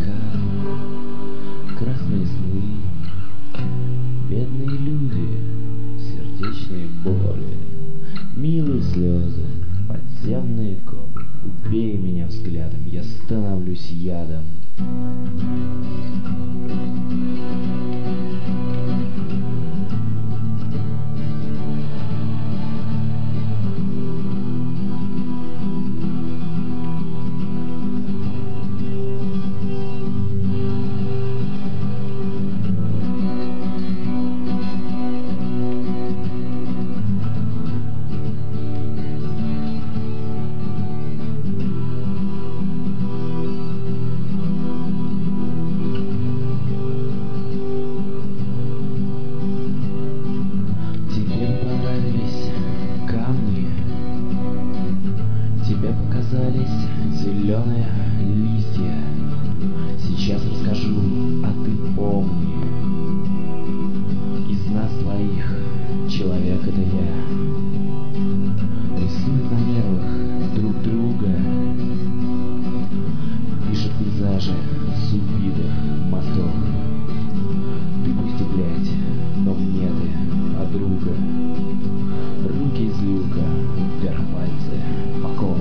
красные сны, бедные люди, сердечные боли, милые слезы, подземные копы. Убей меня взглядом, я становлюсь ядом. Тебе показались зеленые листья. Сейчас расскажу, а ты помни. Из нас двоих человек это я. Рисует на нервах друг друга, пишет пейзажи с убитых мостов. Ты пусть и блядь, но мне ты подруга. Руки из люка, вверх пальцы боков.